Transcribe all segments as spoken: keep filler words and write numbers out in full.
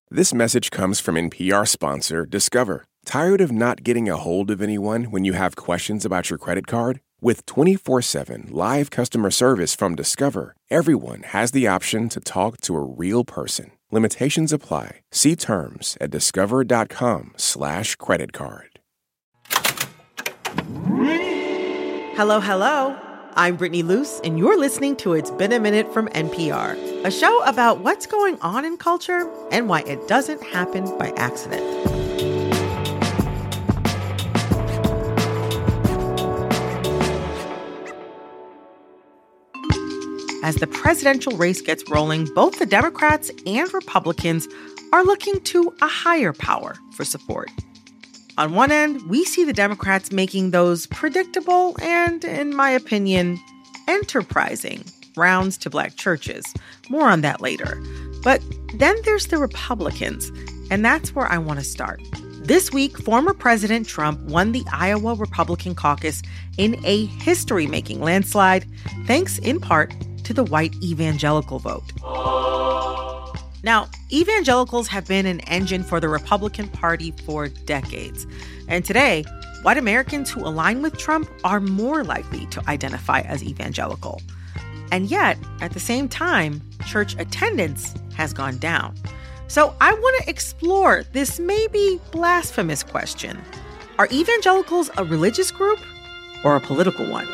This message comes from N P R sponsor Discover. Tired of not getting a hold of anyone when you have questions about your credit card? With twenty-four seven live customer service from Discover, everyone has the option to talk to a real person. Limitations apply. See terms at discover.com slash credit card. Hello, hello. I'm Brittany Luce, and you're listening to It's Been a Minute from N P R, a show about what's going on in culture and why it doesn't happen by accident. As the presidential race gets rolling, both the Democrats and Republicans are looking to a higher power for support. On one end, we see the Democrats making those predictable and, in my opinion, enterprising rounds to Black churches. More on that later. But then there's the Republicans, and that's where I want to start. This week, former President Trump won the Iowa Republican caucus in a history-making landslide, thanks in part to the white evangelical vote. Now, evangelicals have been an engine for the Republican Party for decades. And today, white Americans who align with Trump are more likely to identify as evangelical. And yet, at the same time, church attendance has gone down. So I want to explore this maybe blasphemous question. Are evangelicals a religious group or a political one?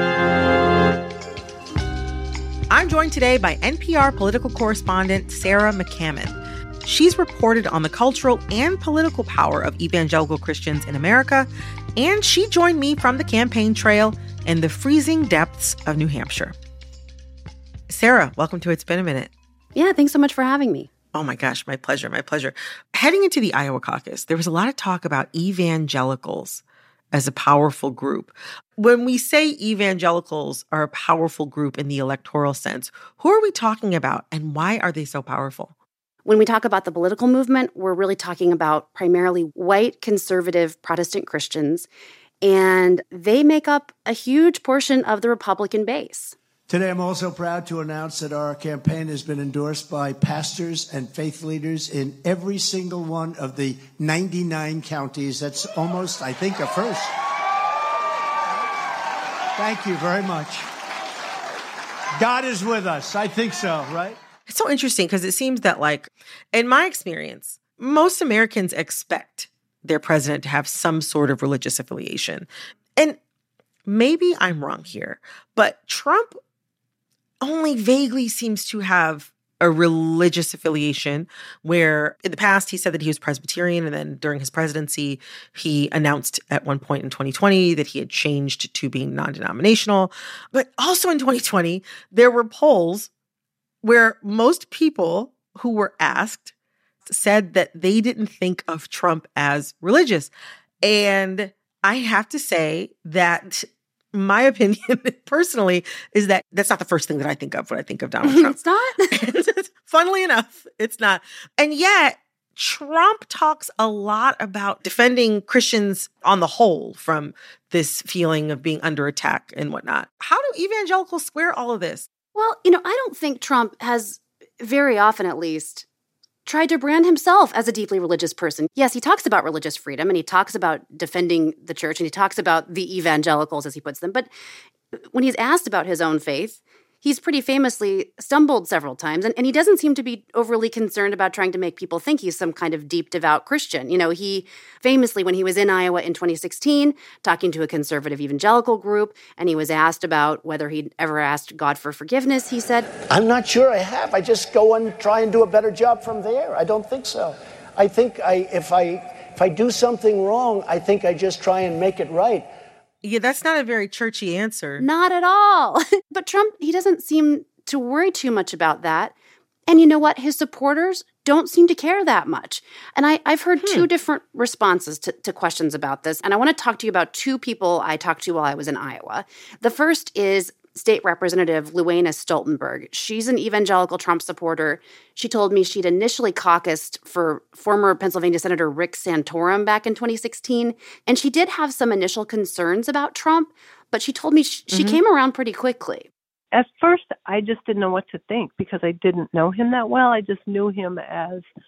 I'm joined today by N P R political correspondent Sarah McCammon. She's reported on the cultural and political power of evangelical Christians in America, and she joined me from the campaign trail in the freezing depths of New Hampshire. Sarah, welcome to It's Been a Minute. Yeah, thanks so much for having me. Oh my gosh, my pleasure, my pleasure. Heading into the Iowa caucus, there was a lot of talk about evangelicals as a powerful group. When we say evangelicals are a powerful group in the electoral sense, who are we talking about and why are they so powerful? When we talk about the political movement, we're really talking about primarily white, conservative Protestant Christians, and they make up a huge portion of the Republican base. Today, I'm also proud to announce that our campaign has been endorsed by pastors and faith leaders in every single one of the ninety-nine counties. That's almost, I think, a first. Thank you very much. God is with us. I think so, right? It's so interesting because it seems that, like, in my experience, most Americans expect their president to have some sort of religious affiliation. And maybe I'm wrong here, but Trump only vaguely seems to have a religious affiliation where in the past he said that he was Presbyterian, and then during his presidency, he announced at one point in twenty twenty that he had changed to being non-denominational. But also in twenty twenty, there were polls where most people who were asked said that they didn't think of Trump as religious. And I have to say that my opinion, personally, is that that's not the first thing that I think of when I think of Donald Trump. It's not? Funnily enough, it's not. And yet, Trump talks a lot about defending Christians on the whole from this feeling of being under attack and whatnot. How do evangelicals square all of this? Well, you know, I don't think Trump has, very often at least, tried to brand himself as a deeply religious person. Yes, he talks about religious freedom, and he talks about defending the church, and he talks about the evangelicals, as he puts them. But when he's asked about his own faith, he's pretty famously stumbled several times, and, and he doesn't seem to be overly concerned about trying to make people think he's some kind of deep, devout Christian. You know, he famously, when he was in Iowa in twenty sixteen, talking to a conservative evangelical group, and he was asked about whether he'd ever asked God for forgiveness, he said, I'm not sure I have. I just go and try and do a better job from there. I don't think so. I think I, if I, if I do something wrong, I think I just try and make it right. Yeah, that's not a very churchy answer. Not at all. But Trump, he doesn't seem to worry too much about that. And you know what? His supporters don't seem to care that much. And I, I've heard hmm. two different responses to, to questions about this. And I want to talk to you about two people I talked to while I was in Iowa. The first is State Representative Luana Stoltenberg. She's an evangelical Trump supporter. She told me she'd initially caucused for former Pennsylvania Senator Rick Santorum back in twenty sixteen, and she did have some initial concerns about Trump, but she told me sh- mm-hmm. she came around pretty quickly. At first, I just didn't know what to think because I didn't know him that well. I just knew him as,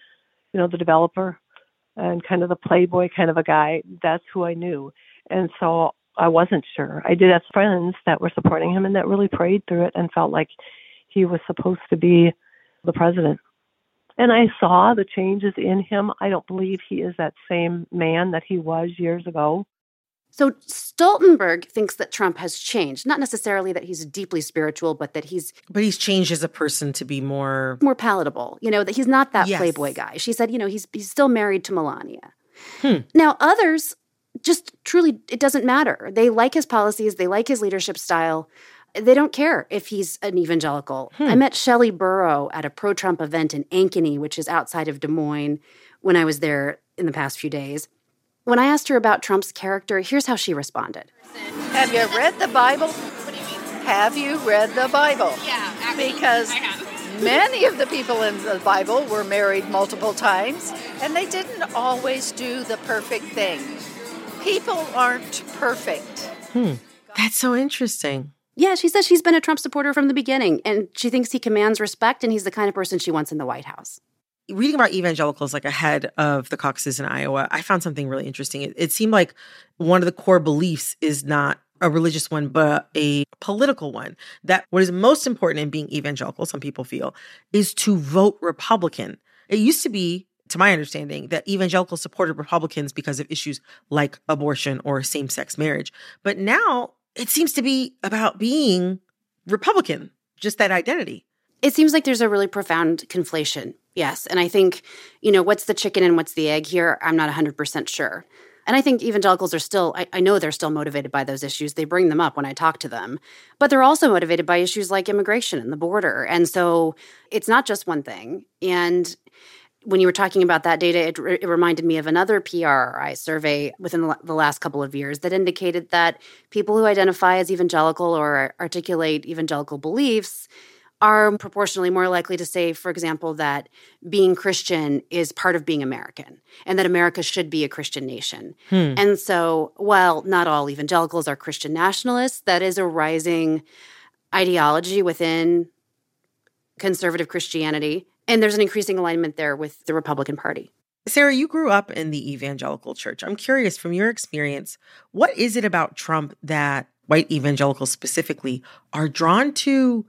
you know, the developer and kind of the playboy kind of a guy. That's who I knew. And so I wasn't sure. I did have friends that were supporting him and that really prayed through it and felt like he was supposed to be the president. And I saw the changes in him. I don't believe he is that same man that he was years ago. So Stoltenberg thinks that Trump has changed, not necessarily that he's deeply spiritual, but that he's... But he's changed as a person to be more... More palatable, you know, that he's not that yes. playboy guy. She said, you know, he's he's still married to Melania. Hmm. Now, others, just truly, it doesn't matter. They like his policies. They like his leadership style. They don't care if he's an evangelical. Hmm. I met Shelley Burrow at a pro-Trump event in Ankeny, which is outside of Des Moines, when I was there in the past few days. When I asked her about Trump's character, here's how she responded. Have you read the Bible? What do you mean? Have you read the Bible? Yeah, absolutely. Because I have. many of the people in the Bible were married multiple times, and they didn't always do the perfect thing. People aren't perfect. Hmm. That's so interesting. Yeah, she says she's been a Trump supporter from the beginning, and she thinks he commands respect, and he's the kind of person she wants in the White House. Reading about evangelicals like ahead of the caucuses in Iowa, I found something really interesting. It, it seemed like one of the core beliefs is not a religious one, but a political one. That what is most important in being evangelical, some people feel, is to vote Republican. It used to be, to my understanding, that evangelicals supported Republicans because of issues like abortion or same-sex marriage. But now it seems to be about being Republican, just that identity. It seems like there's a really profound conflation, yes. And I think, you know, what's the chicken and what's the egg here? I'm not one hundred percent sure. And I think evangelicals are still, I, I know they're still motivated by those issues. They bring them up when I talk to them. But they're also motivated by issues like immigration and the border. And so it's not just one thing. And when you were talking about that data, it, re- it reminded me of another P R I survey within the, the last couple of years that indicated that people who identify as evangelical or articulate evangelical beliefs are proportionally more likely to say, for example, that being Christian is part of being American and that America should be a Christian nation. Hmm. And so while not all evangelicals are Christian nationalists, that is a rising ideology within conservative Christianity. And there's an increasing alignment there with the Republican Party. Sarah, you grew up in the evangelical church. I'm curious, from your experience, what is it about Trump that white evangelicals specifically are drawn to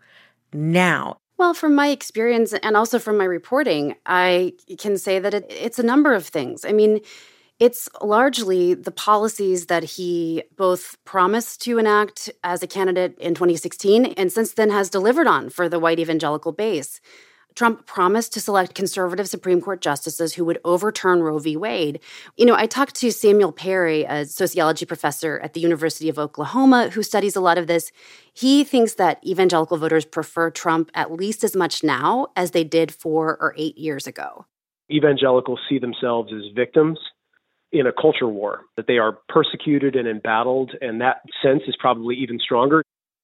now? Well, from my experience and also from my reporting, I can say that it, it's a number of things. I mean, it's largely the policies that he both promised to enact as a candidate in twenty sixteen and since then has delivered on for the white evangelical base. Trump promised to select conservative Supreme Court justices who would overturn Roe v. Wade. You know, I talked to Samuel Perry, a sociology professor at the University of Oklahoma, who studies a lot of this. He thinks that evangelical voters prefer Trump at least as much now as they did four or eight years ago. Evangelicals see themselves as victims in a culture war, that they are persecuted and embattled, and that sense is probably even stronger.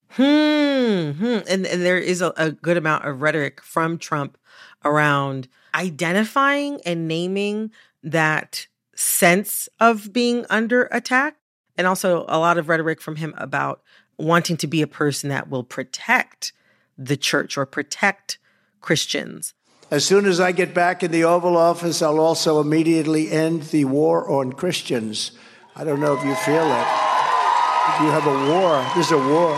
Hmm. hmm. And, and there is a, a good amount of rhetoric from Trump around identifying and naming that sense of being under attack. And also a lot of rhetoric from him about wanting to be a person that will protect the church or protect Christians. As soon as I get back in the Oval Office, I'll also immediately end the war on Christians. I don't know if you feel it. You have a war. There's a war.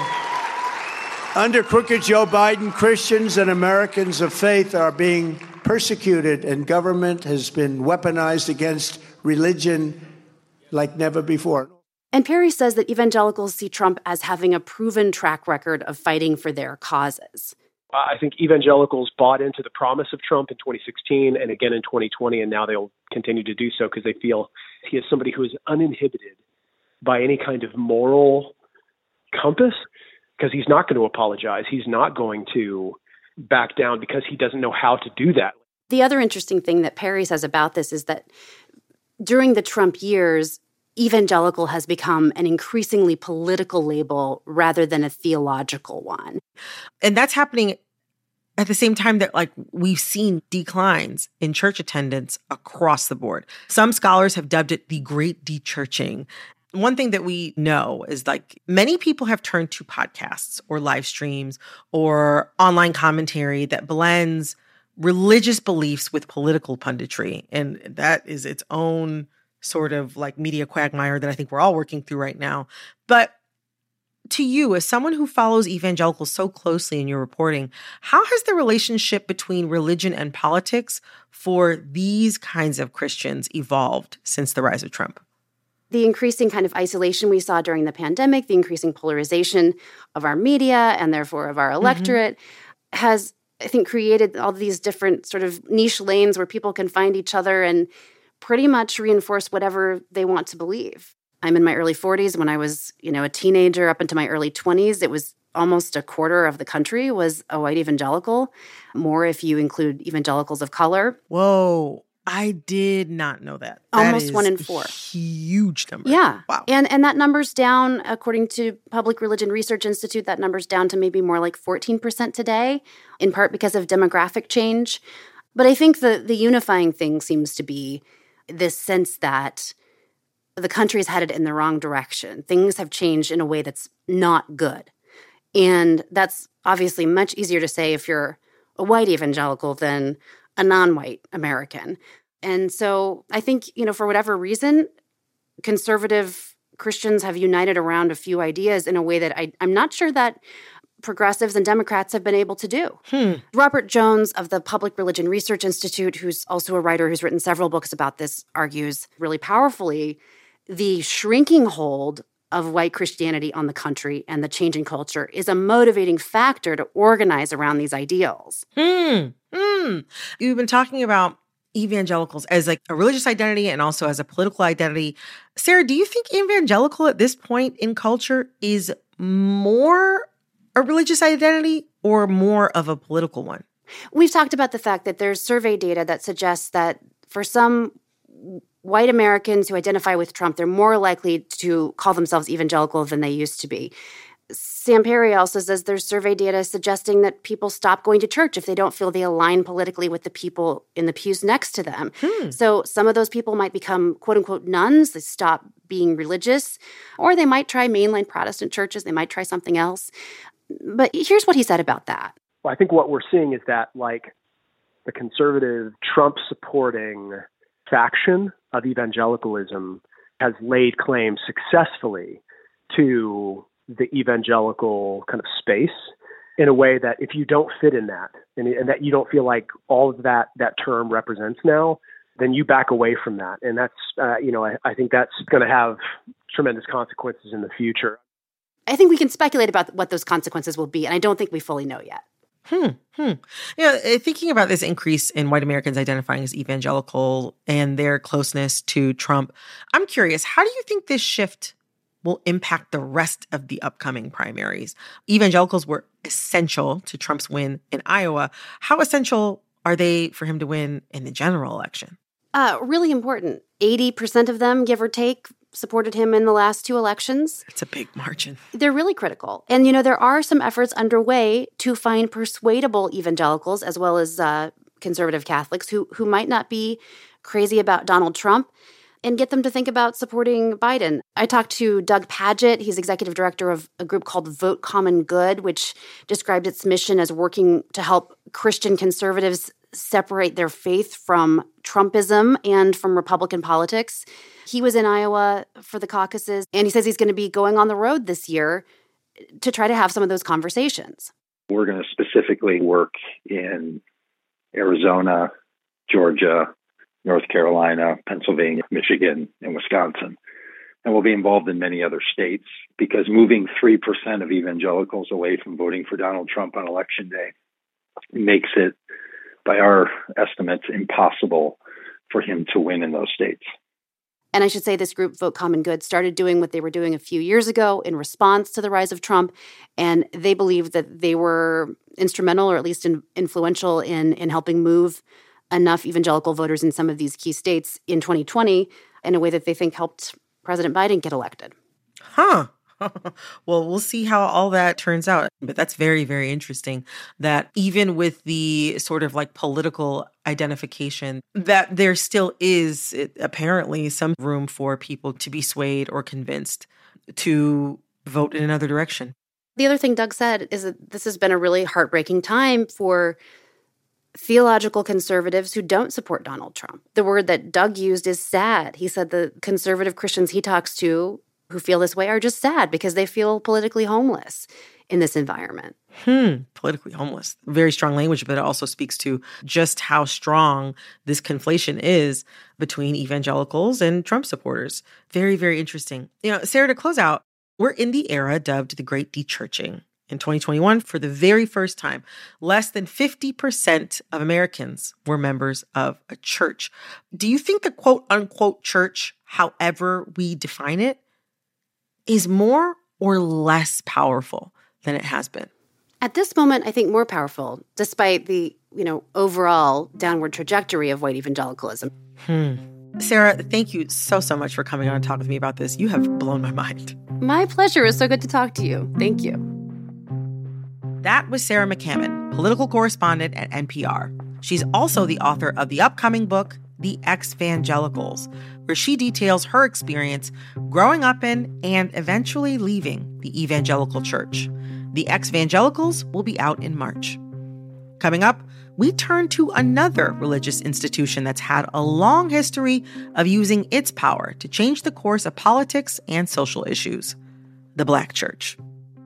Under crooked Joe Biden, Christians and Americans of faith are being persecuted, and government has been weaponized against religion like never before. And Perry says that evangelicals see Trump as having a proven track record of fighting for their causes. I think evangelicals bought into the promise of Trump in twenty sixteen and again in twenty twenty, and now they'll continue to do so because they feel he is somebody who is uninhibited by any kind of moral compass, because he's not going to apologize. He's not going to back down because he doesn't know how to do that. The other interesting thing that Perry says about this is that during the Trump years, evangelical has become an increasingly political label rather than a theological one. And that's happening at the same time that, like, we've seen declines in church attendance across the board. Some scholars have dubbed it the great de-churching. One thing that we know is, like, many people have turned to podcasts or live streams or online commentary that blends religious beliefs with political punditry. And that is its own sort of like media quagmire that I think we're all working through right now. But to you, as someone who follows evangelicals so closely in your reporting, how has the relationship between religion and politics for these kinds of Christians evolved since the rise of Trump? The increasing kind of isolation we saw during the pandemic, the increasing polarization of our media and therefore of our electorate mm-hmm. has, I think, created all these different sort of niche lanes where people can find each other and pretty much reinforce whatever they want to believe. I'm in my early forties. When I was, you know, a teenager up into my early twenties, it was almost a quarter of the country was a white evangelical, more if you include evangelicals of color. Whoa. I did not know that. that Almost one in four. Huge number. Yeah. Wow. And and that number's down, according to Public Religion Research Institute, that number's down to maybe more like fourteen percent today, in part because of demographic change. But I think the the unifying thing seems to be this sense that the country is headed in the wrong direction. Things have changed in a way that's not good. And that's obviously much easier to say if you're a white evangelical than a non-white American. And so I think, you know, for whatever reason, conservative Christians have united around a few ideas in a way that I, I'm not sure that progressives and Democrats have been able to do. Hmm. Robert Jones of the Public Religion Research Institute, who's also a writer who's written several books about this, argues really powerfully the shrinking hold of white Christianity on the country and the changing culture is a motivating factor to organize around these ideals. Hmm. Hmm. You've been talking about evangelicals as like a religious identity and also as a political identity. Sarah, do you think evangelical at this point in culture is more a religious identity or more of a political one? We've talked about the fact that there's survey data that suggests that for some white Americans who identify with Trump, they're more likely to call themselves evangelical than they used to be. Sam Perry also says there's survey data suggesting that people stop going to church if they don't feel they align politically with the people in the pews next to them. Hmm. So some of those people might become quote-unquote nuns. They stop being religious. Or they might try mainline Protestant churches. They might try something else. But here's what he said about that. Well, I think what we're seeing is that, like, the conservative Trump-supporting faction of evangelicalism has laid claim successfully to the evangelical kind of space in a way that if you don't fit in that and, and that you don't feel like all of that that term represents now, then you back away from that. And that's, uh, you know, I, I think that's going to have tremendous consequences in the future. I think we can speculate about what those consequences will be, and I don't think we fully know yet. Hmm. Hmm. Yeah. Thinking about this increase in white Americans identifying as evangelical and their closeness to Trump, I'm curious, how do you think this shift will impact the rest of the upcoming primaries? Evangelicals were essential to Trump's win in Iowa. How essential are they for him to win in the general election? Uh, really important. eighty percent of them, give or take, supported him in the last two elections. It's a big margin. They're really critical. And, you know, there are some efforts underway to find persuadable evangelicals as well as uh, conservative Catholics who who might not be crazy about Donald Trump and get them to think about supporting Biden. I talked to Doug Padgett. He's executive director of a group called Vote Common Good, which described its mission as working to help Christian conservatives separate their faith from Trumpism and from Republican politics. He was in Iowa for the caucuses, and he says he's going to be going on the road this year to try to have some of those conversations. We're going to specifically work in Arizona, Georgia, North Carolina, Pennsylvania, Michigan, and Wisconsin. And we'll be involved in many other states because moving three percent of evangelicals away from voting for Donald Trump on Election Day makes it, by our estimates, impossible for him to win in those states. And I should say this group, Vote Common Good, started doing what they were doing a few years ago in response to the rise of Trump. And they believe that they were instrumental or at least in, influential in, in helping move enough evangelical voters in some of these key states in twenty twenty in a way that they think helped President Biden get elected. Huh. Well, we'll see how all that turns out. But that's very, very interesting that even with the sort of like political identification, that there still is apparently some room for people to be swayed or convinced to vote in another direction. The other thing Doug said is that this has been a really heartbreaking time for theological conservatives who don't support Donald Trump. The word that Doug used is sad. He said the conservative Christians he talks to who feel this way are just sad because they feel politically homeless in this environment. Hmm, politically homeless. Very strong language, but it also speaks to just how strong this conflation is between evangelicals and Trump supporters. Very, very interesting. You know, Sarah, to close out, we're in the era dubbed the Great Dechurching. In twenty twenty-one, for the very first time, less than fifty percent of Americans were members of a church. Do you think the quote-unquote church, however we define it, is more or less powerful than it has been? At this moment, I think more powerful, despite the, you know, overall downward trajectory of white evangelicalism. Hmm. Sarah, thank you so, so much for coming on and talking with me about this. You have blown my mind. My pleasure. It was so good to talk to you. Thank you. That was Sarah McCammon, political correspondent at N P R. She's also the author of the upcoming book, The Ex-Vangelicals, where she details her experience growing up in and eventually leaving the evangelical church. The Ex-Vangelicals will be out in March. Coming up, we turn to another religious institution that's had a long history of using its power to change the course of politics and social issues, the Black church.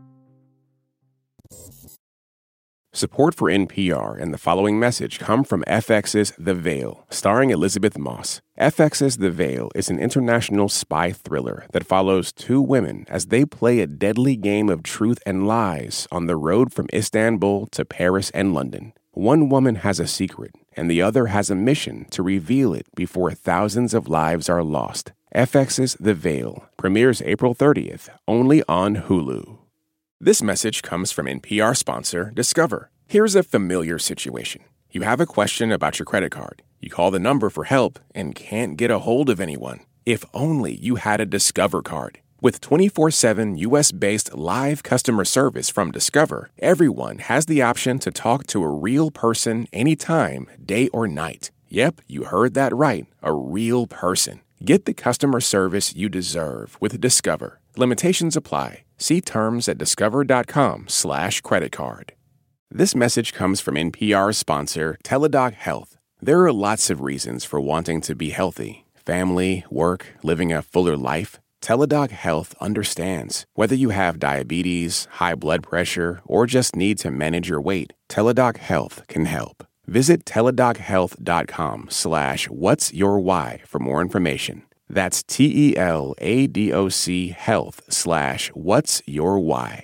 Support for N P R and the following message come from F X's The Veil, starring Elizabeth Moss. F X's The Veil is an international spy thriller that follows two women as they play a deadly game of truth and lies on the road from Istanbul to Paris and London. One woman has a secret, and the other has a mission to reveal it before thousands of lives are lost. F X's The Veil premieres April thirtieth, only on Hulu. This message comes from N P R sponsor Discover. Here's a familiar situation. You have a question about your credit card. You call the number for help and can't get a hold of anyone. If only you had a Discover card. With twenty-four seven U S-based live customer service from Discover, everyone has the option to talk to a real person anytime, day or night. Yep, you heard that right, a real person. Get the customer service you deserve with Discover. Limitations apply. See terms at discover.com slash credit card. This message comes from N P R sponsor Teladoc Health. There are lots of reasons for wanting to be healthy. Family, work, living a fuller life. Teladoc Health understands. Whether you have diabetes, high blood pressure, or just need to manage your weight, Teladoc Health can help. Visit teladochealth.com slash what's your why for more information. That's T-E-L-A-D-O-C health slash what's your why.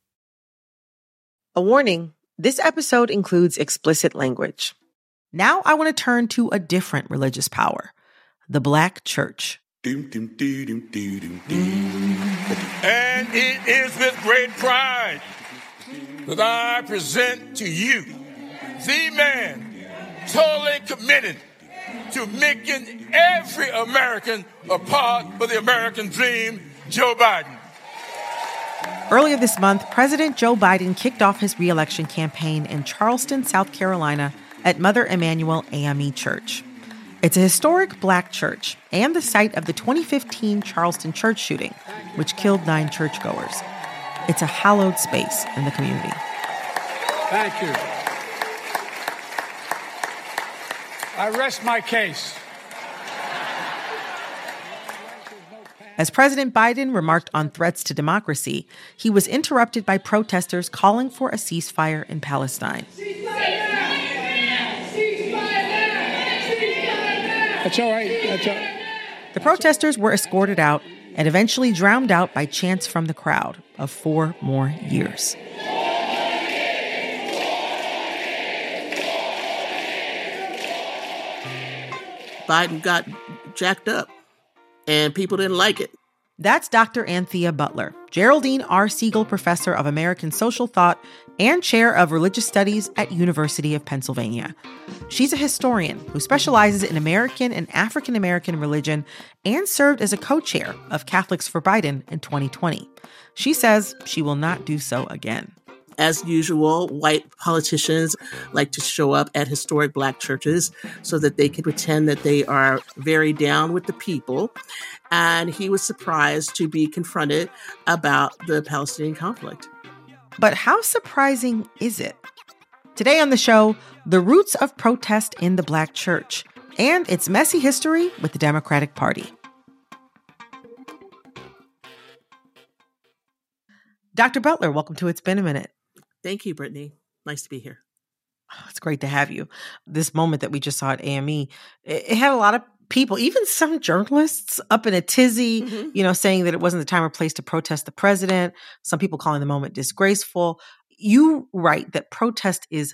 A warning, this episode includes explicit language. Now I want to turn to a different religious power, the Black church. And it is with great pride that I present to you the man totally committed to making every American a part of the American dream, Joe Biden. Earlier this month, President Joe Biden kicked off his re-election campaign in Charleston, South Carolina at Mother Emanuel A M E Church. It's a historic Black church and the site of the twenty fifteen Charleston church shooting, which killed nine churchgoers. It's a hallowed space in the community. Thank you. I rest my case. As President Biden remarked on threats to democracy, he was interrupted by protesters calling for a ceasefire in Palestine. That's all right. That's all right. The protesters were escorted out and eventually drowned out by chants from the crowd of four more years. Biden got jacked up, and people didn't like it. That's Doctor Anthea Butler, Geraldine R. Siegel Professor of American Social Thought and Chair of Religious Studies at University of Pennsylvania. She's a historian who specializes in American and African American religion and served as a co-chair of Catholics for Biden in twenty twenty. She says she will not do so again. As usual, white politicians like to show up at historic Black churches so that they can pretend that they are very down with the people. And he was surprised to be confronted about the Palestinian conflict. But how surprising is it? Today on the show, the roots of protest in the Black church and its messy history with the Democratic Party. Doctor Butler, welcome to It's Been a Minute. Thank you, Brittany. Nice to be here. Oh, it's great to have you. This moment that we just saw at A M E, it, it had a lot of people, even some journalists, up in a tizzy, mm-hmm. you know, saying that it wasn't the time or place to protest the president. Some people calling the moment disgraceful. You write that protest is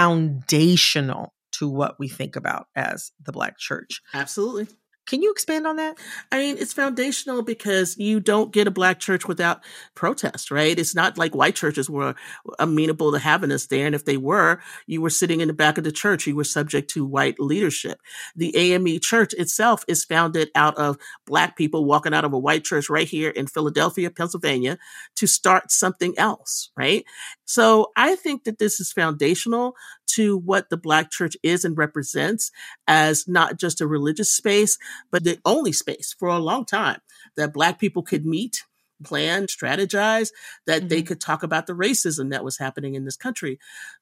foundational to what we think about as the Black church. Absolutely. Can you expand on that? I mean, it's foundational because you don't get a Black church without protest, right? It's not like white churches were amenable to having us there. And if they were, you were sitting in the back of the church. You were subject to white leadership. The A M E church itself is founded out of Black people walking out of a white church right here in Philadelphia, Pennsylvania, to start something else, right? So I think that this is foundational to what the Black church is and represents as not just a religious space, but the only space for a long time that Black people could meet, plan, strategize, that mm-hmm. they could talk about the racism that was happening in this country.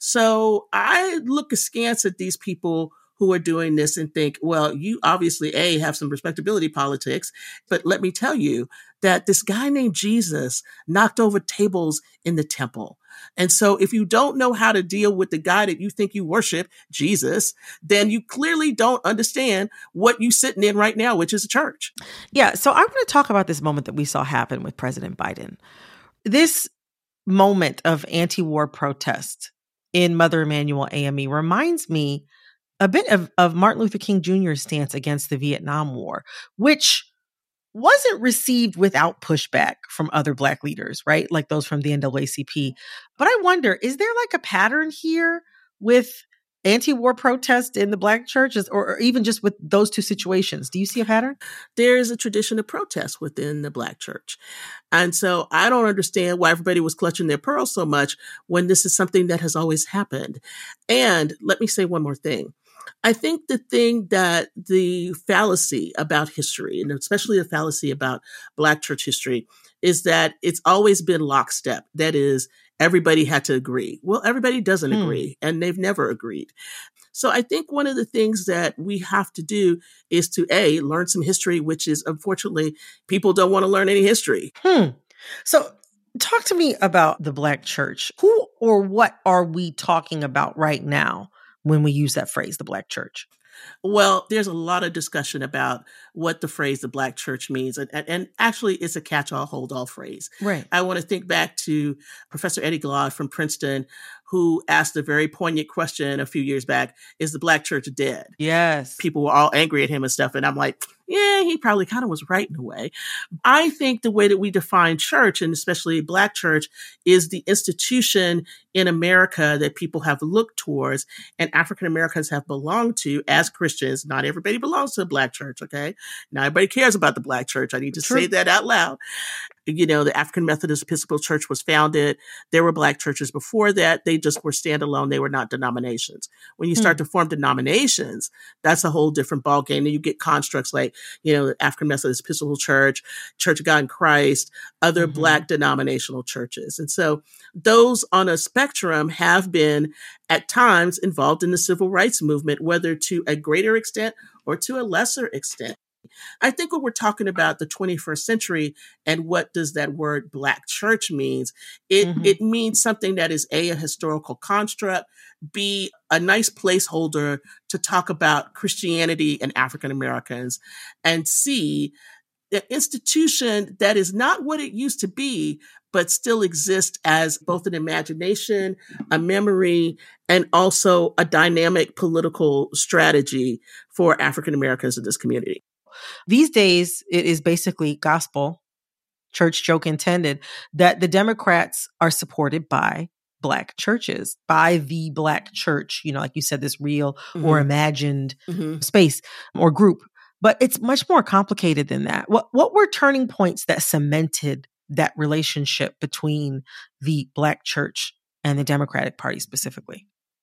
So I look askance at these people who are doing this and think, well, you obviously, A, have some respectability politics, but let me tell you that this guy named Jesus knocked over tables in the temple. And so if you don't know how to deal with the guy that you think you worship, Jesus, then you clearly don't understand what you're sitting in right now, which is a church. Yeah. So I want to talk about this moment that we saw happen with President Biden. This moment of anti-war protest in Mother Emanuel A M E reminds me a bit of, of Martin Luther King Junior's stance against the Vietnam War, which wasn't received without pushback from other Black leaders, right? Like those from the N double A C P. But I wonder, is there like a pattern here with anti-war protest in the Black churches, or, or even just with those two situations? Do you see a pattern? There is a tradition of protest within the Black church. And so I don't understand why everybody was clutching their pearls so much when this is something that has always happened. And let me say one more thing. I think the thing that the fallacy about history, and especially the fallacy about Black church history, is that it's always been lockstep. That is, everybody had to agree. Well, everybody doesn't hmm. agree, and they've never agreed. So I think one of the things that we have to do is to, A, learn some history, which is, unfortunately, people don't want to learn any history. Hmm. So talk to me about the Black church. Who or what are we talking about right now when we use that phrase, the Black church? Well, there's a lot of discussion about what the phrase the Black church means. And, and actually, it's a catch-all, hold-all phrase. Right. I want to think back to Professor Eddie Glaude from Princeton, who asked a very poignant question a few years back, is the Black church dead? Yes. People were all angry at him and stuff. And I'm like, yeah, he probably kind of was right in a way. I think the way that we define church, and especially Black church, is the institution in America that people have looked towards and African Americans have belonged to as Christians. Not everybody belongs to a Black church, okay? Not everybody cares about the Black church. I need to True. say that out loud. You know, the African Methodist Episcopal Church was founded. There were Black churches before that. They just were standalone. They were not denominations. When you start hmm. to form denominations, that's a whole different ballgame. And you get constructs like, you know, the African Methodist Episcopal Church, Church of God in Christ, other mm-hmm. Black denominational churches. And so those on a spectrum have been at times involved in the civil rights movement, whether to a greater extent or to a lesser extent. I think when we're talking about the twenty-first century and what does that word Black church means, it, mm-hmm. it means something that is A, a historical construct, B, a nice placeholder to talk about Christianity and African Americans, and C, an institution that is not what it used to be, but still exists as both an imagination, a memory, and also a dynamic political strategy for African Americans in this community. These days, it is basically gospel, church joke intended, that the Democrats are supported by Black churches, by the Black church, you know, like you said, this real mm-hmm. or imagined mm-hmm. space or group. But it's much more complicated than that. What what were turning points that cemented that relationship between the Black church and the Democratic Party specifically?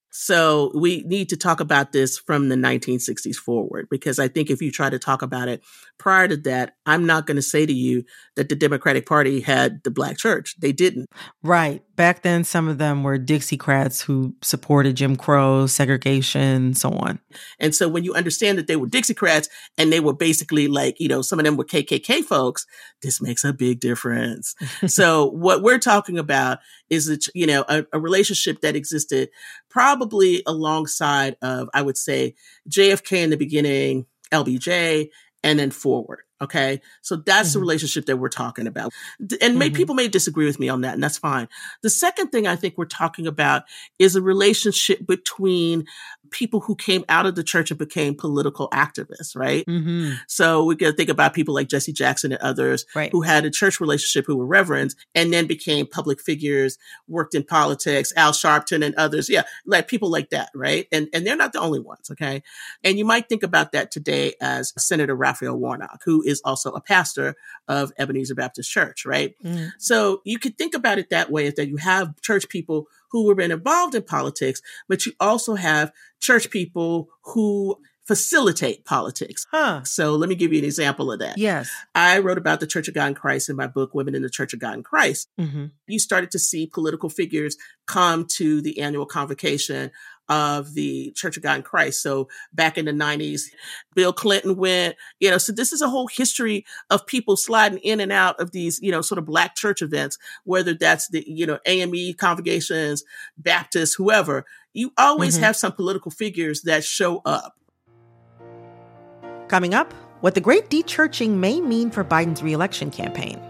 So we need to talk about this from the nineteen sixties forward, because I think if you try to talk about it prior to that, I'm not going to say to you that the Democratic Party had the Black church. They didn't. Right. Back then, some of them were Dixiecrats who supported Jim Crow, segregation, so on. And so when you understand that they were Dixiecrats and they were basically like, you know, some of them were K K K folks, this makes a big difference. So what we're talking about is, that, you know, a, a relationship that existed probably alongside of, I would say, J F K in the beginning, L B J, and then forward. Okay. So that's mm-hmm. the relationship that we're talking about. And mm-hmm. may, people may disagree with me on that, and that's fine. The second thing I think we're talking about is a relationship between people who came out of the church and became political activists, right? Mm-hmm. So we can think about people like Jesse Jackson and others right. who had a church relationship, who were reverends, and then became public figures, worked in politics, Al Sharpton and others. Yeah, like people like that, right? And and they're not the only ones, okay? And you might think about that today as Senator Raphael Warnock, who is also a pastor of Ebenezer Baptist Church, right? Mm-hmm. So you could think about it that way, is that you have church people who were been involved in politics, but you also have church people who facilitate politics. Huh. So let me give you an example of that. Yes. I wrote about the Church of God in Christ in my book, Women in the Church of God in Christ. Mm-hmm. You started to see political figures come to the annual convocation of the Church of God in Christ. So back in the nineties, Bill Clinton went, you know, so this is a whole history of people sliding in and out of these, you know, sort of Black church events, whether that's the, you know, A M E congregations, Baptists, whoever. You always mm-hmm. have some political figures that show up. Coming up, what the great de-churching may mean for Biden's re-election campaign.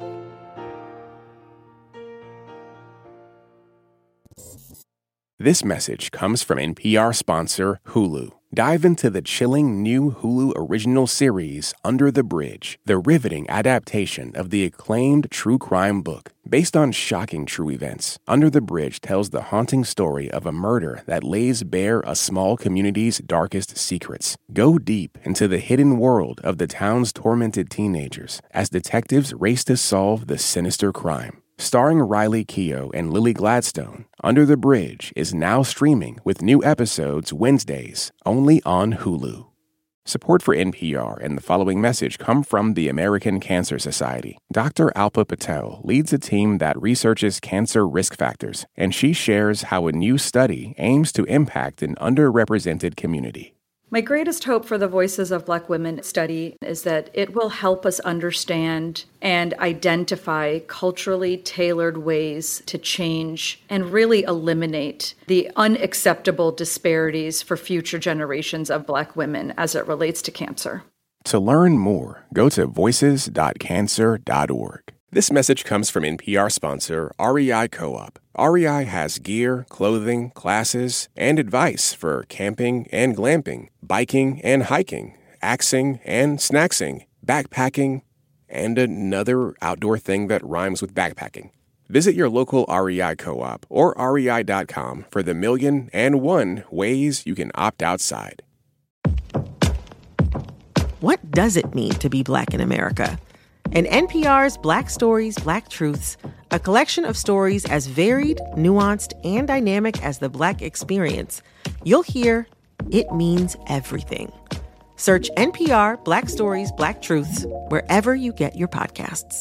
This message comes from N P R sponsor Hulu. Dive into the chilling new Hulu original series, Under the Bridge, the riveting adaptation of the acclaimed true crime book. Based on shocking true events, Under the Bridge tells the haunting story of a murder that lays bare a small community's darkest secrets. Go deep into the hidden world of the town's tormented teenagers as detectives race to solve the sinister crime. Starring Riley Keough and Lily Gladstone, Under the Bridge is now streaming with new episodes Wednesdays, only on Hulu. Support for N P R and the following message come from the American Cancer Society. Doctor Alpa Patel leads a team that researches cancer risk factors, and she shares how a new study aims to impact an underrepresented community. My greatest hope for the Voices of Black Women study is that it will help us understand and identify culturally tailored ways to change and really eliminate the unacceptable disparities for future generations of Black women as it relates to cancer. To learn more, go to voices dot cancer dot org. This message comes from N P R sponsor R E I Co-op. R E I has gear, clothing, classes, and advice for camping and glamping, biking and hiking, axing and snacksing, backpacking, and another outdoor thing that rhymes with backpacking. Visit your local R E I Co-op or R E I dot com for the million and one ways you can opt outside. What does it mean to be Black in America? In N P R's Black Stories, Black Truths, a collection of stories as varied, nuanced, and dynamic as the Black experience, you'll hear it means everything. Search N P R Black Stories, Black Truths wherever you get your podcasts.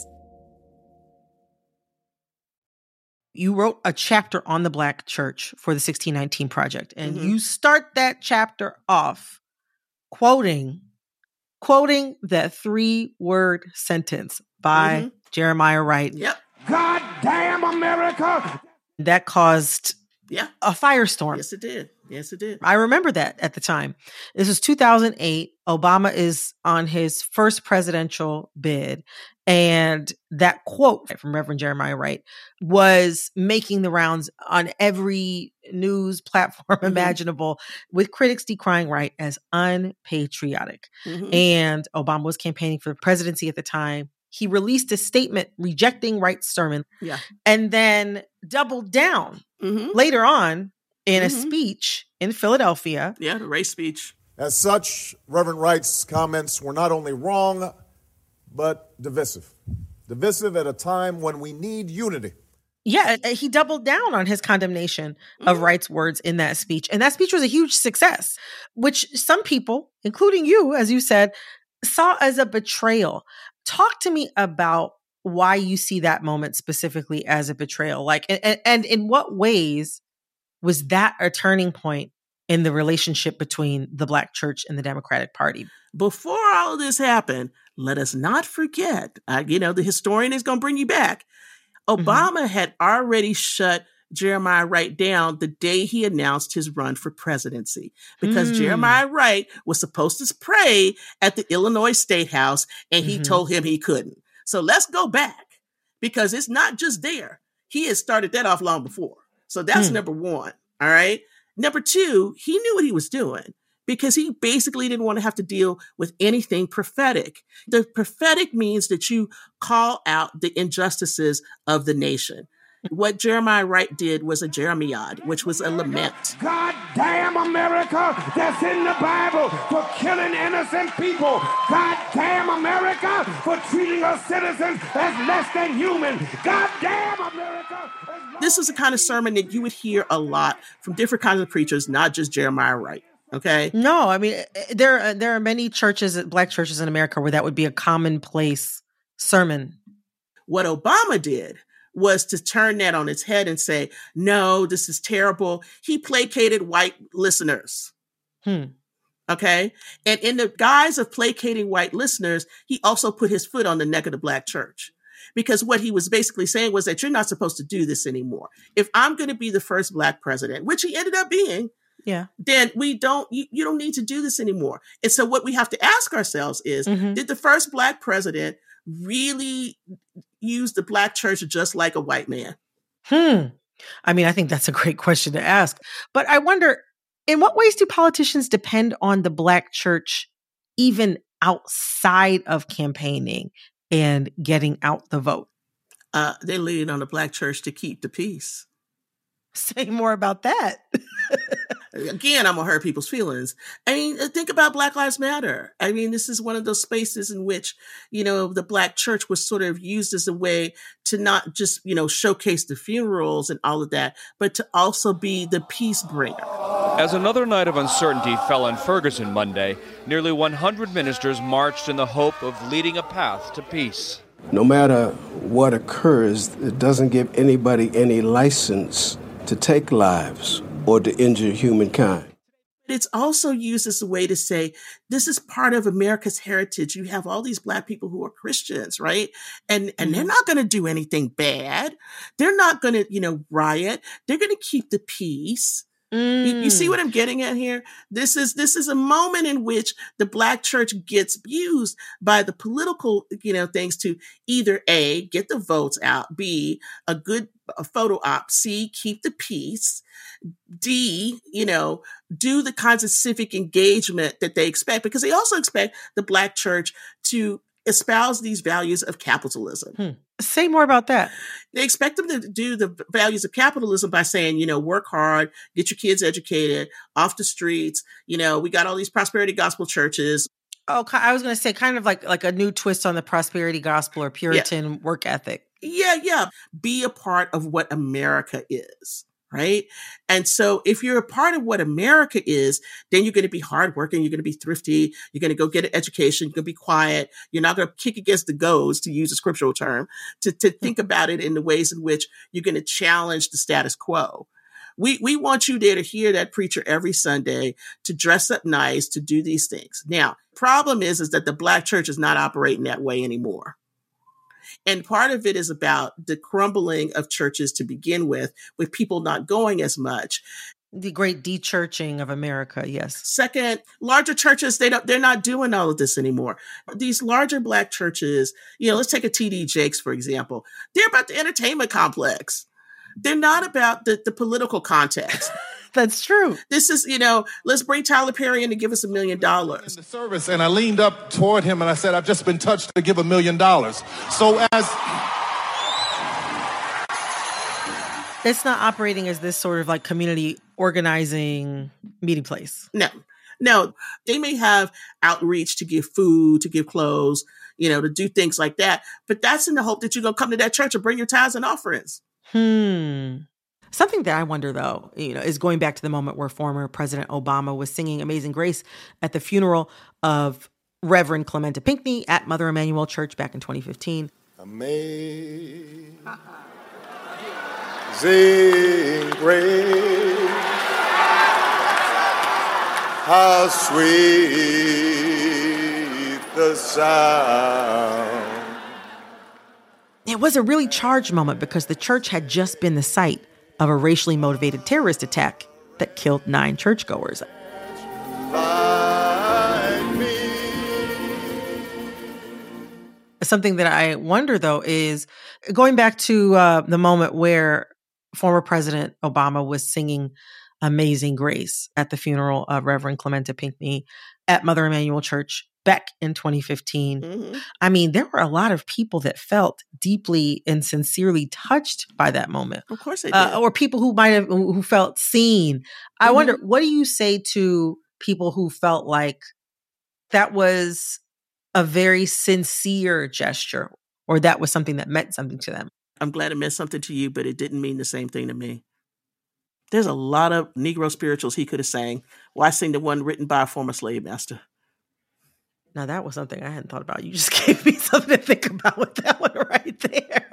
You wrote a chapter on the Black church for the sixteen nineteen Project, and mm-hmm. you start that chapter off quoting quoting that three-word sentence by mm-hmm. Jeremiah Wright. Yep. God damn America! That caused yeah. a firestorm. Yes, it did. Yes, it did. I remember that at the time. This was two thousand eight. Obama is on his first presidential bid. And that quote from Reverend Jeremiah Wright was making the rounds on every news platform mm-hmm. imaginable, with critics decrying Wright as unpatriotic. Mm-hmm. And Obama was campaigning for the presidency at the time. He released a statement rejecting Wright's sermon yeah. and then doubled down mm-hmm. later on in mm-hmm. a speech in Philadelphia. Yeah, the race speech. As such, Reverend Wright's comments were not only wrong, but divisive. Divisive at a time when we need unity. Yeah, he doubled down on his condemnation mm-hmm. of Wright's words in that speech. And that speech was a huge success, which some people, including you, as you said, saw as a betrayal. Talk to me about why you see that moment specifically as a betrayal. Like, and, and in what ways was that a turning point in the relationship between the Black church and the Democratic Party? Before all of this happened, let us not forget, uh, you know, the historian is going to bring you back. Obama mm-hmm. had already shut Jeremiah Wright down the day he announced his run for presidency, because mm. Jeremiah Wright was supposed to pray at the Illinois State House, and he mm-hmm. told him he couldn't. So let's go back, because it's not just there. He had started that off long before. So that's mm. number one. All right. Number two, he knew what he was doing, because he basically didn't want to have to deal with anything prophetic. The prophetic means that you call out the injustices of the nation. What Jeremiah Wright did was a Jeremiad, which was a lament. God damn America that's in the Bible for killing innocent people. God damn America for treating us citizens as less than human. God damn America. This is the kind of sermon that you would hear a lot from different kinds of preachers, not just Jeremiah Wright. Okay. No, I mean, there are, there are many churches, Black churches in America, where that would be a commonplace sermon. What Obama did was to turn that on its head and say, no, this is terrible. He placated white listeners. Hmm. Okay. And in the guise of placating white listeners, he also put his foot on the neck of the Black church. Because what he was basically saying was that you're not supposed to do this anymore. If I'm going to be the first Black president, which he ended up being, yeah, then we don't, you, you don't need to do this anymore. And so what we have to ask ourselves is, mm-hmm. did the first Black president really use the Black church just like a white man? Hmm. I mean, I think that's a great question to ask. But I wonder, in what ways do politicians depend on the Black church even outside of campaigning and getting out the vote? Uh, they lean on the Black church to keep the peace. Say more about that. Again, I'm going to hurt people's feelings. I mean, think about Black Lives Matter. I mean, this is one of those spaces in which, you know, the Black church was sort of used as a way to not just, you know, showcase the funerals and all of that, but to also be the peace bringer. As another night of uncertainty fell on Ferguson Monday, nearly one hundred ministers marched in the hope of leading a path to peace. No matter what occurs, it doesn't give anybody any license to take lives or to injure humankind. It's also used as a way to say, this is part of America's heritage. You have all these Black people who are Christians, right? And and they're not going to do anything bad. They're not going to, you know, riot. They're going to keep the peace. Mm. You, you see what I'm getting at here? This is this is a moment in which the Black church gets used by the political, you know, things to either A, get the votes out, B, a good a photo op, C, keep the peace, D, you know, do the kinds of civic engagement that they expect, because they also expect the Black church to espouse these values of capitalism. Hmm. Say more about that. They expect them to do the values of capitalism by saying, you know, work hard, get your kids educated, off the streets. You know, we got all these prosperity gospel churches. Oh, I was going to say kind of like, like a new twist on the prosperity gospel or Puritan yeah. work ethic. Yeah, yeah. Be a part of what America is. Right. And so if you're a part of what America is, then you're going to be hardworking. You're going to be thrifty. You're going to go get an education. You're going to be quiet. You're not going to kick against the goads, to use a scriptural term, to, to think about it in the ways in which you're going to challenge the status quo. We, we want you there to hear that preacher every Sunday, to dress up nice, to do these things. Now, problem is, is that the Black church is not operating that way anymore. And part of it is about the crumbling of churches to begin with, with people not going as much. The great de-churching of America, yes. Second, larger churches, they don't, they're not doing all of this anymore. These larger Black churches, you know, let's take a T D Jakes, for example. They're about the entertainment complex. They're not about the, the political context. That's true. This is, you know, let's bring Tyler Perry in to give us a million dollars. In the service, and I leaned up toward him and I said, I've just been touched to give a million dollars. So as... It's not operating as this sort of like community organizing meeting place. No, no. They may have outreach to give food, to give clothes, you know, to do things like that. But that's in the hope that you're going to come to that church and bring your tithes and offerings. Hmm. Something that I wonder, though, you know, is going back to the moment where former President Obama was singing Amazing Grace at the funeral of Reverend Clementa Pinckney at Mother Emanuel Church back in twenty fifteen. Amazing Grace, how sweet the sound. It was a really charged moment because the church had just been the site of a racially motivated terrorist attack that killed nine churchgoers. Something that I wonder, though, is going back to uh, the moment where former President Obama was singing Amazing Grace at the funeral of Reverend Clementa Pinckney at Mother Emanuel Church back in twenty fifteen. Mm-hmm. I mean, there were a lot of people that felt deeply and sincerely touched by that moment. Of course they did. Uh, or people who might have, who felt seen. Mm-hmm. I wonder, what do you say to people who felt like that was a very sincere gesture, or that was something that meant something to them? I'm glad it meant something to you, but it didn't mean the same thing to me. There's a lot of Negro spirituals he could have sang. Why sing the one written by a former slave master? Now, that was something I hadn't thought about. You just gave me something to think about with that one right there.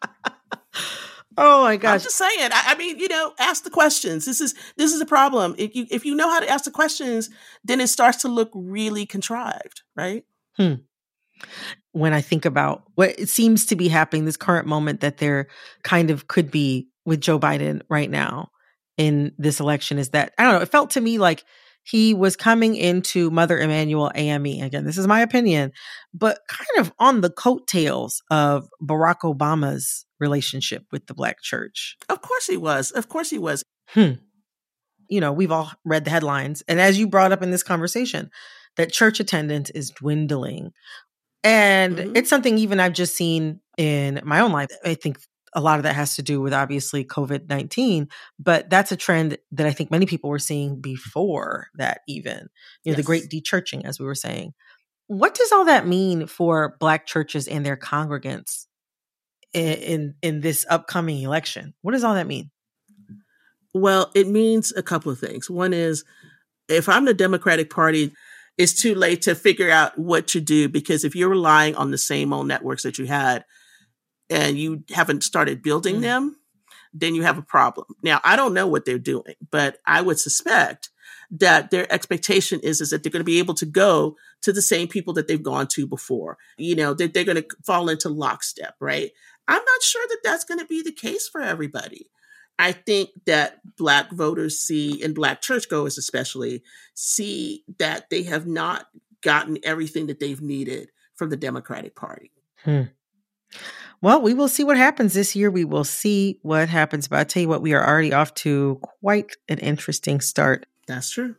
Oh, my gosh. I'm just saying. I, I mean, you know, ask the questions. This is this is a problem. If you if you know how to ask the questions, then it starts to look really contrived, right? Hmm. When I think about what it seems to be happening, this current moment that there kind of could be with Joe Biden right now in this election, is that, I don't know, it felt to me like he was coming into Mother Emanuel A M E. Again, this is my opinion, but kind of on the coattails of Barack Obama's relationship with the Black church. Of course he was. Of course he was. Hmm. You know, we've all read the headlines. And as you brought up in this conversation, that church attendance is dwindling. And mm-hmm. it's something even I've just seen in my own life. I think a lot of that has to do with obviously covid nineteen, but that's a trend that I think many people were seeing before that even, you know, yes. the great de-churching, as we were saying. What does all that mean for Black churches and their congregants in, in, in this upcoming election? What does all that mean? Well, it means a couple of things. One is, if I'm the Democratic Party, it's too late to figure out what to do, because if you're relying on the same old networks that you had and you haven't started building mm. them, then you have a problem. Now, I don't know what they're doing, but I would suspect that their expectation is, is that they're going to be able to go to the same people that they've gone to before. You know, that they're, they're going to fall into lockstep, right? I'm not sure that that's going to be the case for everybody. I think that Black voters see, and Black churchgoers especially, see that they have not gotten everything that they've needed from the Democratic Party. Hmm. Well, we will see what happens this year. We will see what happens. But I'll tell you what, we are already off to quite an interesting start. That's true.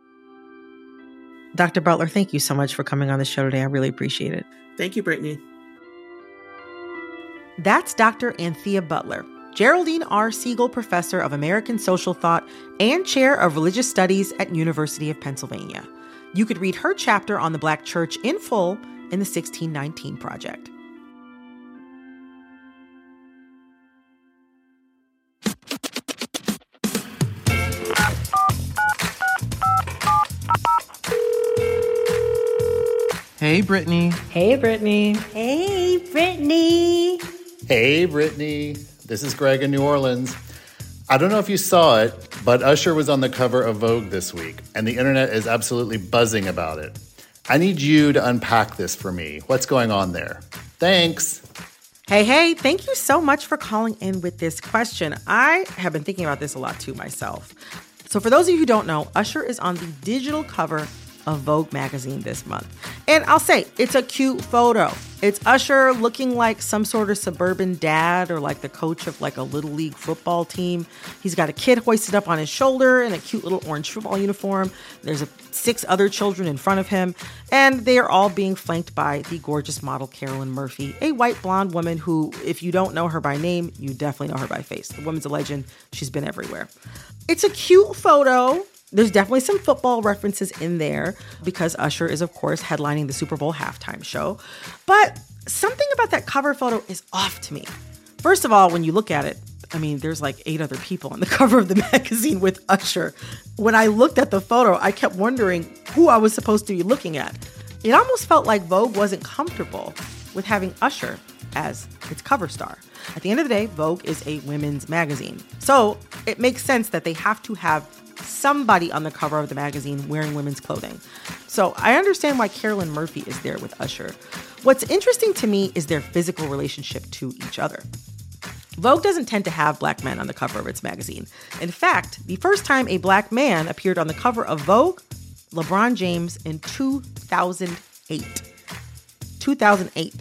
Doctor Butler, thank you so much for coming on the show today. I really appreciate it. Thank you, Brittany. That's Doctor Anthea Butler, Geraldine R. Siegel Professor of American Social Thought and Chair of Religious Studies at University of Pennsylvania. You could read her chapter on the Black Church in full in the sixteen nineteen Project. Hey, Brittany. Hey, Brittany. Hey, Brittany. Hey, Brittany. This is Greg in New Orleans. I don't know if you saw it, but Usher was on the cover of Vogue this week, and the internet is absolutely buzzing about it. I need you to unpack this for me. What's going on there? Thanks. Hey, hey, thank you so much for calling in with this question. I have been thinking about this a lot too myself. So for those of you who don't know, Usher is on the digital cover of Vogue magazine this month. And I'll say, it's a cute photo. It's Usher looking like some sort of suburban dad or like the coach of like a little league football team. He's got a kid hoisted up on his shoulder in a cute little orange football uniform. There's a, six other children in front of him, and they are all being flanked by the gorgeous model Carolyn Murphy, a white blonde woman who, if you don't know her by name, you definitely know her by face. The woman's a legend. She's been everywhere. It's a cute photo. There's definitely some football references in there because Usher is, of course, headlining the Super Bowl halftime show. But something about that cover photo is off to me. First of all, when you look at it, I mean, there's like eight other people on the cover of the magazine with Usher. When I looked at the photo, I kept wondering who I was supposed to be looking at. It almost felt like Vogue wasn't comfortable with having Usher as its cover star. At the end of the day, Vogue is a women's magazine. So it makes sense that they have to have somebody on the cover of the magazine wearing women's clothing. So I understand why Carolyn Murphy is there with Usher. What's interesting to me is their physical relationship to each other. Vogue doesn't tend to have black men on the cover of its magazine. In fact, the first time a black man appeared on the cover of Vogue, LeBron James in two thousand eight. two thousand eight.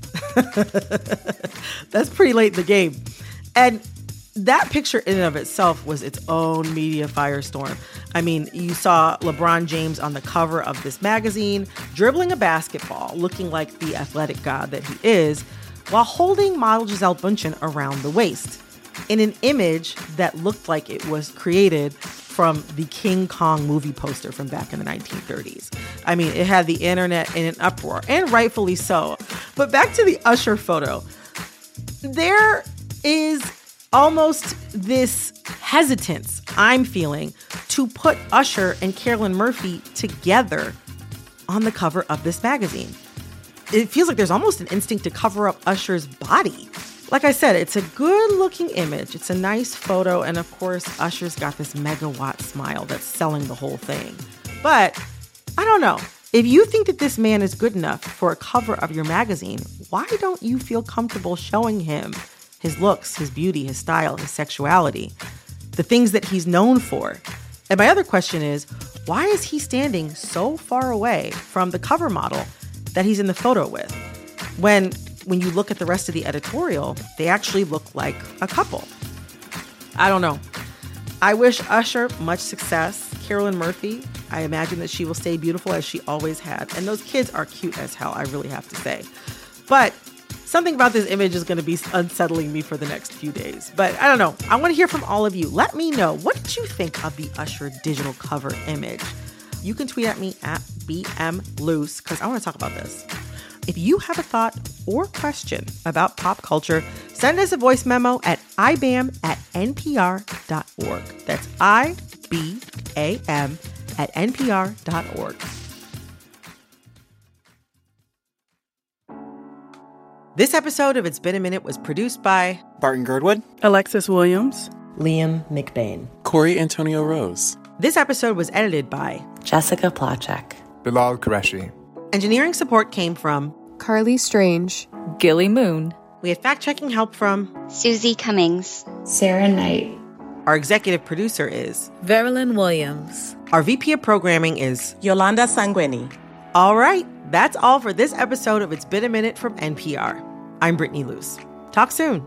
That's pretty late in the game. And that picture in and of itself was its own media firestorm. I mean, you saw LeBron James on the cover of this magazine, dribbling a basketball, looking like the athletic god that he is, while holding model Gisele Bündchen around the waist in an image that looked like it was created from the King Kong movie poster from back in the nineteen thirties. I mean, it had the internet in an uproar, and rightfully so. But back to the Usher photo. There is almost this hesitance I'm feeling to put Usher and Carolyn Murphy together on the cover of this magazine. It feels like there's almost an instinct to cover up Usher's body. Like I said, it's a good-looking image. It's a nice photo. And of course, Usher's got this megawatt smile that's selling the whole thing. But I don't know. If you think that this man is good enough for a cover of your magazine, why don't you feel comfortable showing him his looks, his beauty, his style, his sexuality, the things that he's known for? And my other question is, why is he standing so far away from the cover model that he's in the photo with? When when you look at the rest of the editorial, they actually look like a couple. I don't know. I wish Usher much success. Carolyn Murphy, I imagine that she will stay beautiful as she always had. And those kids are cute as hell, I really have to say. But something about this image is going to be unsettling me for the next few days. But I don't know. I want to hear from all of you. Let me know. What did you think of the Usher digital cover image? You can tweet at me at B M Luce because I want to talk about this. If you have a thought or question about pop culture, send us a voice memo at I B A M at N P R dot org. That's I B A M at N P R dot org. This episode of It's Been a Minute was produced by Barton Girdwood, Alexis Williams, Liam McBain, Corey Antonio Rose. This episode was edited by Jessica Placzek, Bilal Qureshi. Engineering support came from Carly Strange, Gilly Moon. We had fact-checking help from Susie Cummings, Sarah Knight. Our executive producer is Verilyn Williams. Our V P of programming is Yolanda Sanguini. All right, that's all for this episode of It's Been a Minute from N P R. I'm Brittany Luce. Talk soon.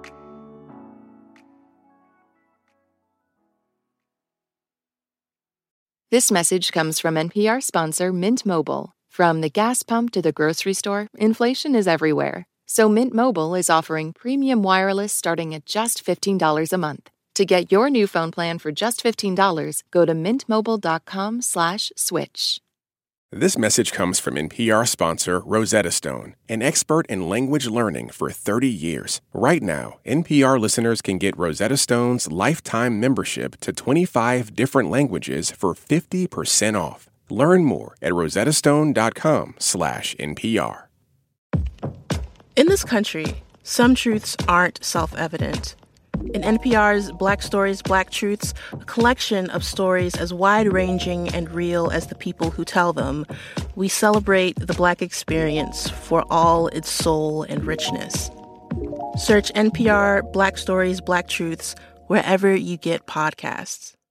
This message comes from N P R sponsor Mint Mobile. From the gas pump to the grocery store, inflation is everywhere. So Mint Mobile is offering premium wireless starting at just fifteen dollars a month. To get your new phone plan for just fifteen dollars, go to mintmobile.com slash switch. This message comes from N P R sponsor Rosetta Stone, an expert in language learning for thirty years. Right now, N P R listeners can get Rosetta Stone's lifetime membership to twenty-five different languages for fifty percent off. Learn more at rosettastone.com slash NPR. In this country, some truths aren't self-evident. In N P R's Black Stories, Black Truths, a collection of stories as wide-ranging and real as the people who tell them, we celebrate the Black experience for all its soul and richness. Search N P R Black Stories, Black Truths wherever you get podcasts.